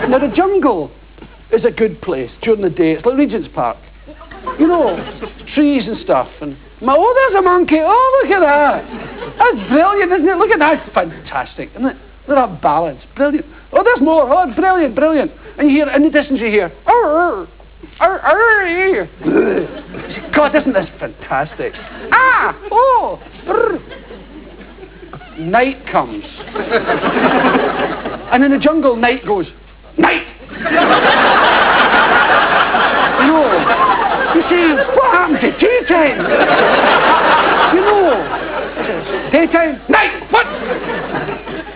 Now, the jungle is a good place during the day. It's like Regent's Park. You know, trees and stuff. And oh, there's a monkey. Oh, look at that. That's brilliant, isn't it? Look at that. It's fantastic, isn't it? Look at that balance. Brilliant. Oh, there's more. Oh, brilliant, brilliant. And you hear, in the distance, you hear, God, isn't this fantastic? Ah, oh. Night comes. And in the jungle, night goes, night. You know, you see, what happened to daytime? You know, daytime,